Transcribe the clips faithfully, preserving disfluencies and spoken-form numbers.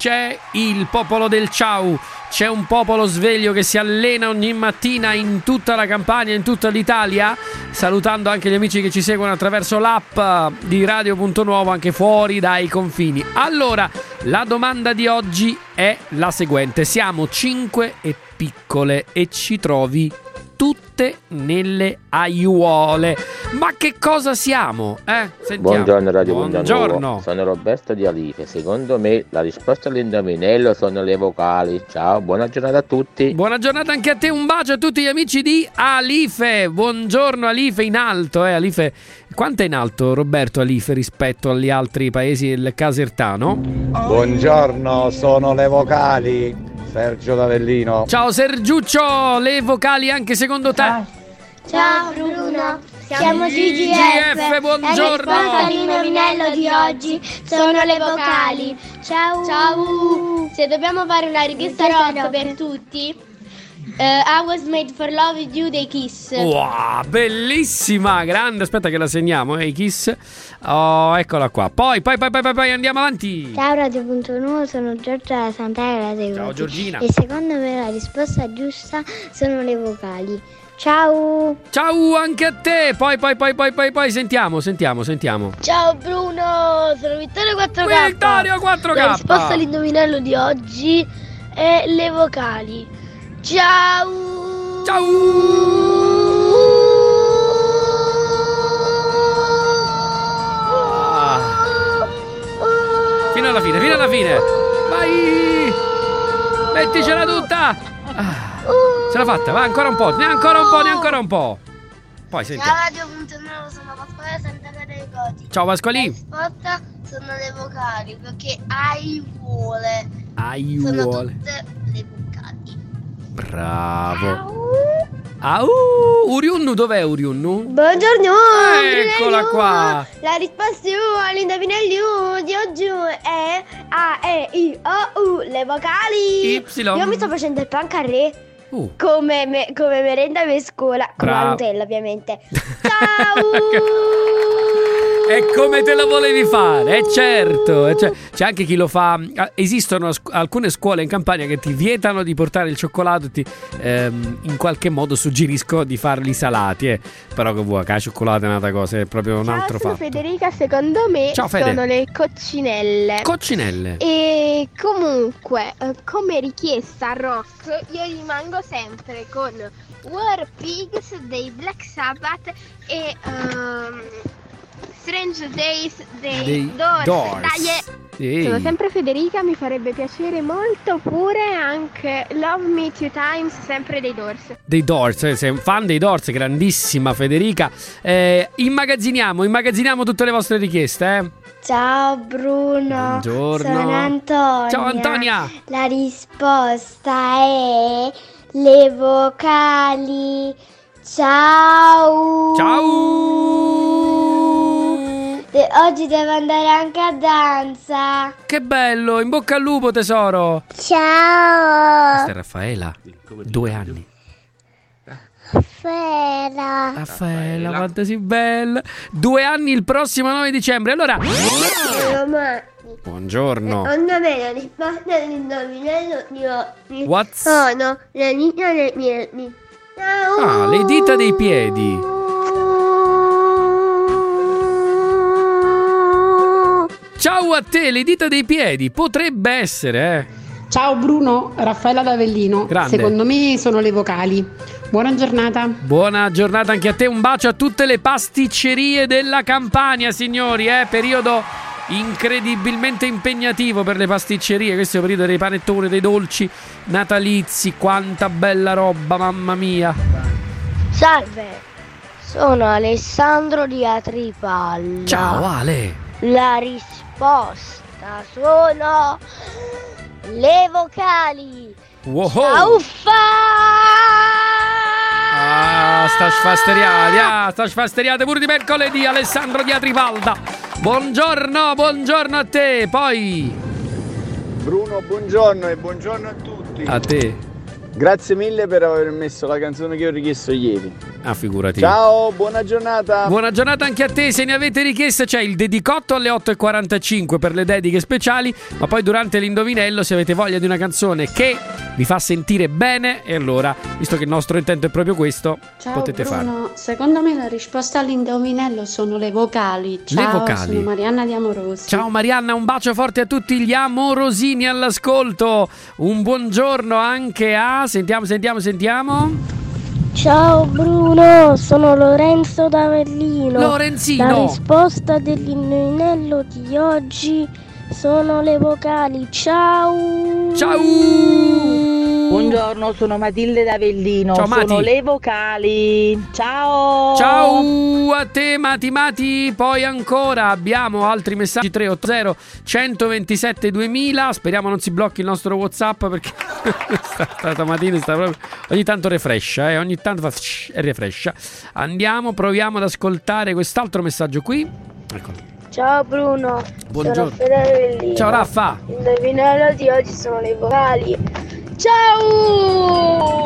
c'è il popolo del ciao. C'è un popolo sveglio che si allena ogni mattina in tutta la Campania, in tutta l'Italia, salutando anche gli amici che ci seguono attraverso l'app di Radio Punto Nuovo anche fuori dai confini. Allora, la domanda di oggi è la seguente: siamo cinque e piccole e ci trovi tutte nelle aiuole. Ma che cosa siamo? Eh? Sentiamo. Buongiorno Radio Buongiorno. Punto Nuovo. Sono Roberto di Alife. Secondo me la risposta all'indovinello sono le vocali. Ciao, buona giornata a tutti. Buona giornata anche a te, un bacio a tutti gli amici di Alife. Buongiorno Alife, in alto, eh Alife. Quanto è in alto Roberto Alife rispetto agli altri paesi del Casertano? Buongiorno, sono le vocali. Sergio D'Avellino. Ciao Sergiuccio, le vocali anche secondo te? Ciao Bruno, siamo Gigi G F, buongiorno. La risposta all'indovinello di oggi sono le vocali. Ciao. Ciao. Se dobbiamo fare una richiesta rock per tutti, uh, I Was Made for Love with You dei Kiss. Wow, bellissima, grande, aspetta che la segniamo, eh, i Kiss. Oh, eccola qua. Poi, poi, poi, poi, poi andiamo avanti. Ciao Radio Punto Nuovo, sono Giorgia da Sant'Agata dei Ciao Grossi. Giorgina. E secondo me la risposta giusta sono le vocali. Ciao. Ciao anche a te. Poi, poi, poi, poi, poi, poi, sentiamo, sentiamo, sentiamo. Ciao Bruno, sono Vittorio quattro K. Vittorio quattro K. La risposta all'indovinello di oggi è le vocali. Ciao. Ciao. Fino alla fine, fino alla fine. Vai. Metticela tutta. Ah. Ce l'ha fatta, va ancora un po', ne ancora un po', ne ancora un po'. Poi sentiamo. Ciao Radio Punto Nuovo, sono Pasquale Sant'Agata dei Goti. Ciao Pasqualì. La risposta sono le vocali, perché aiuole sono Aiuole. tutte le vocali. Bravo. Au. Uriunnu, dov'è Uriunnu? Buongiorno. Eccola qua. La risposta all'indovinello di oggi è A, E, I, O, U, le vocali. Y. Io mi sto facendo il pan carré. Uh. Come, me, come merenda per scuola, con Bravo. la Nutella ovviamente. Ciao! E come te la volevi fare? Eh certo, eh, c'è, c'è anche chi lo fa. Esistono scu- alcune scuole in Campania che ti vietano di portare il cioccolato, ti ehm, in qualche modo suggeriscono di farli salati, eh. Però che vuoi, che la cioccolata è un'altra cosa, è proprio un altro Ciao, sono fatto. Federica, secondo me Ciao, Fede. sono le coccinelle. Coccinelle. E comunque, eh, come richiesta rock, io rimango sempre con War Pigs dei Black Sabbath e ehm, Strange Days dei, Dei Doors. Doors. Dai, eh. Ehi. Sono sempre Federica, mi farebbe piacere molto pure anche Love Me Two Times, sempre dei Doors. Dei Doors, eh, sei un fan dei Doors, grandissima Federica. Eh, immagazziniamo, immagazziniamo tutte le vostre richieste, eh. Ciao Bruno. Buongiorno. Sono Antonia. Ciao Antonia. La risposta è le vocali. Ciao. Ciao. De- oggi devo andare anche a danza. Che bello, in bocca al lupo tesoro. Ciao. Questa è Raffaela, due anni. Fera. Raffaela, quanto sei bella. Due anni il prossimo nove dicembre. Allora, Mamma. buongiorno. Secondo me la risposta all'indovinello di oggi What's... sono le dita dei piedi. Ciao. Ah, le dita dei piedi. Ciao a te, le dita dei piedi. Potrebbe essere, eh. Ciao Bruno, Raffaella d'Avellino. Grande. Secondo me sono le vocali. Buona giornata. Buona giornata anche a te, un bacio a tutte le pasticcerie della Campania, signori, eh, periodo incredibilmente impegnativo per le pasticcerie, questo è il periodo dei panettoni, dei dolci natalizi, quanta bella roba, mamma mia. Salve, sono Alessandro di Atripalla. Ciao Ale. La risposta sono le vocali. Wow. Uffa! Ah, sta sfasteriate, ah, sta sfasteriate pure di mercoledì, Alessandro di Atripalda. Buongiorno, buongiorno a te, poi Bruno, buongiorno e buongiorno a tutti. a te. Grazie mille per aver messo la canzone che ho richiesto ieri. Ah, figurati. Ciao, buona giornata. Buona giornata anche a te. Se ne avete richieste c'è il dedicotto alle otto e quarantacinque per le dediche speciali, ma poi durante l'indovinello, se avete voglia di una canzone che vi fa sentire bene, e allora, visto che il nostro intento è proprio questo, Ciao potete Bruno, farlo. secondo me la risposta all'indovinello sono le vocali. Ciao, Le vocali. sono Marianna di Amorosi. Ciao Marianna, un bacio forte a tutti gli amorosini all'ascolto. Un buongiorno anche a... Sentiamo, sentiamo, sentiamo. Ciao Bruno, sono Lorenzo da Avellino. Lorenzino. La risposta dell'indovinello di oggi sono le vocali. Ciao. Ciao. Buongiorno, sono Matilde da Avellino. Ciao, Mati. Sono le vocali. Ciao. Ciao a te Mati Mati. Poi ancora abbiamo altri messaggi. Tre otto zero uno due sette duemila. Speriamo non si blocchi il nostro WhatsApp, perché stamattina sta proprio... ogni tanto refrescia, eh? Ogni tanto fa e refrescia. Andiamo, proviamo ad ascoltare quest'altro messaggio qui. Eccolo. Ciao Bruno. Buongiorno. Sono Fede Avellino. Ciao Raffa. L'indovinello di oggi sono le vocali. Ciao.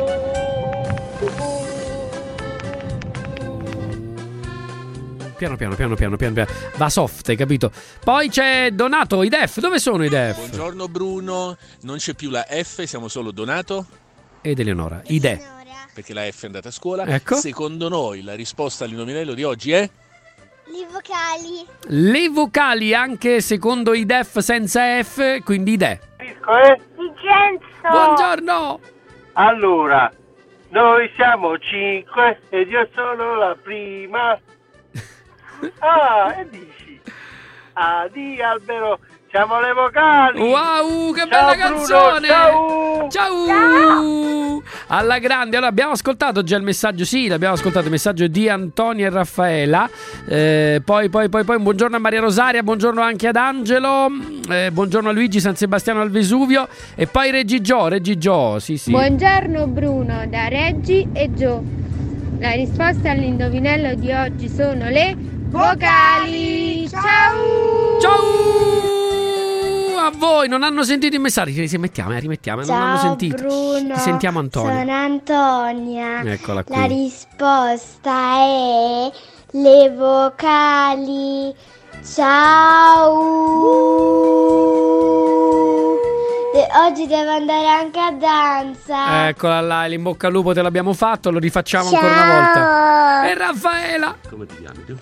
Piano piano piano piano piano piano. Va soft, hai capito? Poi c'è Donato, i Def. Dove sono i Def? Buongiorno Bruno, non c'è più la F, siamo solo Donato ed Eleonora, i Def. perché la F è andata a scuola. Ecco. Secondo noi la risposta all'indovinello di oggi è Le vocali. Le vocali anche secondo i Def senza F, quindi i De. Eh? Vincenzo. Buongiorno. Allora, noi siamo cinque ed io sono la prima. Ah, e dici? Addio albero, siamo le vocali. Wow, che Ciao, bella Bruno, canzone. ciao. Ciao. Ciao. Alla grande. Allora abbiamo ascoltato già il messaggio. Sì, l'abbiamo ascoltato il messaggio di Antonia e Raffaela. eh, Poi poi poi poi un buongiorno a Maria Rosaria. Buongiorno anche ad Angelo. eh, Buongiorno a Luigi San Sebastiano al Vesuvio. E poi Reggi Gio, Reggi Gio, sì sì. Buongiorno Bruno da Reggi e Gio. La risposta all'indovinello di oggi sono le vocali. Ciao. Ciao a voi. Non hanno sentito i messaggi. Rimettiamo, eh, rimettiamo. Non hanno Ciao sentito. Bruno, Ti sentiamo Antonio. sono Antonia. Eccola qui. La risposta è le vocali. Ciao. E oggi devo andare anche a danza. Eccola là, in bocca al lupo, te l'abbiamo fatto. Lo rifacciamo Ciao. ancora una volta. E Raffaela. come ti chiami tu?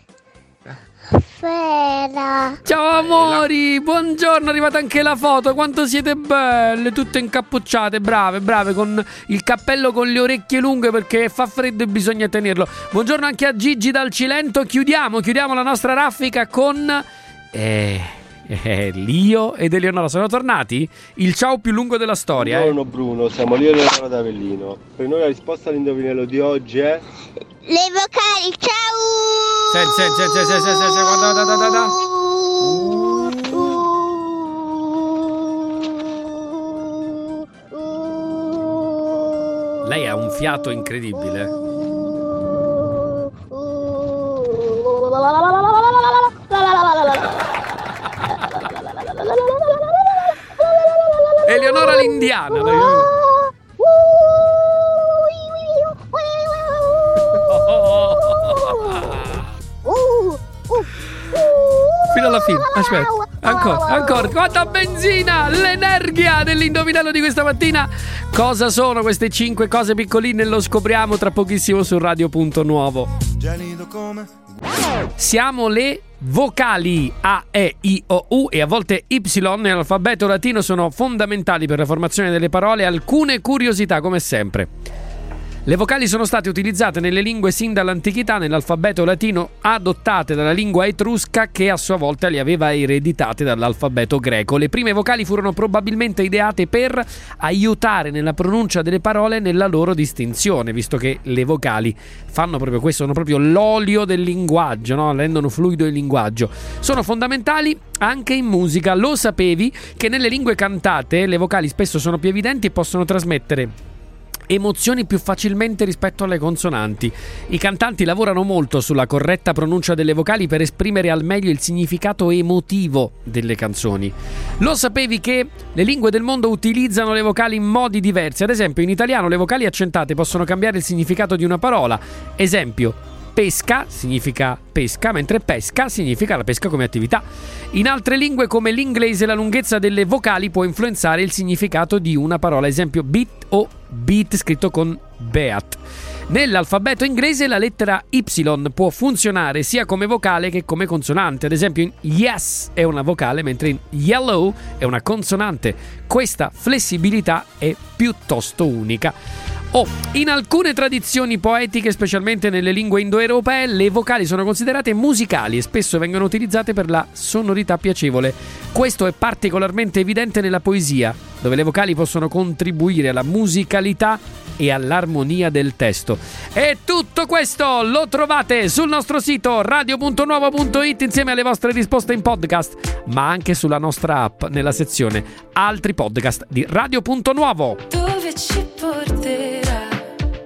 Fera. Ciao amori, buongiorno, è arrivata anche la foto. Quanto siete belle, tutte incappucciate, brave, brave, con il cappello con le orecchie lunghe perché fa freddo e bisogna tenerlo. Buongiorno anche a Gigi dal Cilento. Chiudiamo, chiudiamo la nostra raffica con eh, eh, Lio ed Eleonora. Sono tornati? Il ciao più lungo della storia. Buongiorno eh. Bruno, siamo Lio e Eleonora da Avellino. Per noi la risposta all'indovinello di oggi è Le vocali. Ciao. Senti, senti, senti, senti, senti, senti, guarda, guarda, guarda, guarda. Lei ha un fiato incredibile. Eleonora l'indiana. Fino alla fine, aspetta, ancora, ancora, quanta benzina, l'energia dell'indovinello di questa mattina. Cosa sono queste cinque cose piccoline? Lo scopriamo tra pochissimo su Radio Punto Nuovo. Siamo le vocali A, E, I, O, U e a volte Y nell'alfabeto latino sono fondamentali per la formazione delle parole. Alcune curiosità come sempre. Le vocali sono state utilizzate nelle lingue sin dall'antichità nell'alfabeto latino, adottate dalla lingua etrusca che a sua volta le aveva ereditate dall'alfabeto greco. Le prime vocali furono probabilmente ideate per aiutare nella pronuncia delle parole nella loro distinzione, visto che le vocali fanno proprio questo, sono proprio l'olio del linguaggio, no? Rendono fluido il linguaggio. Sono fondamentali anche in musica. Lo sapevi che nelle lingue cantate le vocali spesso sono più evidenti e possono trasmettere emozioni più facilmente rispetto alle consonanti. I cantanti lavorano molto sulla corretta pronuncia delle vocali per esprimere al meglio il significato emotivo delle canzoni. Lo sapevi che le lingue del mondo utilizzano le vocali in modi diversi? Ad esempio, in italiano le vocali accentate possono cambiare il significato di una parola. Esempio: pesca significa pesca, mentre pesca significa la pesca come attività. In altre lingue come l'inglese la lunghezza delle vocali può influenzare il significato di una parola. Esempio: beat o beat scritto con beat. Nell'alfabeto inglese la lettera Y può funzionare sia come vocale che come consonante. Ad esempio, in yes è una vocale, mentre in yellow è una consonante. Questa flessibilità è piuttosto unica. Oh, in alcune tradizioni poetiche, specialmente nelle lingue indoeuropee, le vocali sono considerate musicali e spesso vengono utilizzate per la sonorità piacevole. Questo è particolarmente evidente nella poesia, dove le vocali possono contribuire alla musicalità e all'armonia del testo. E tutto questo lo trovate sul nostro sito radio punto nuovo punto it insieme alle vostre risposte in podcast, ma anche sulla nostra app nella sezione altri podcast di Radio Punto Nuovo. Dove ci porterà?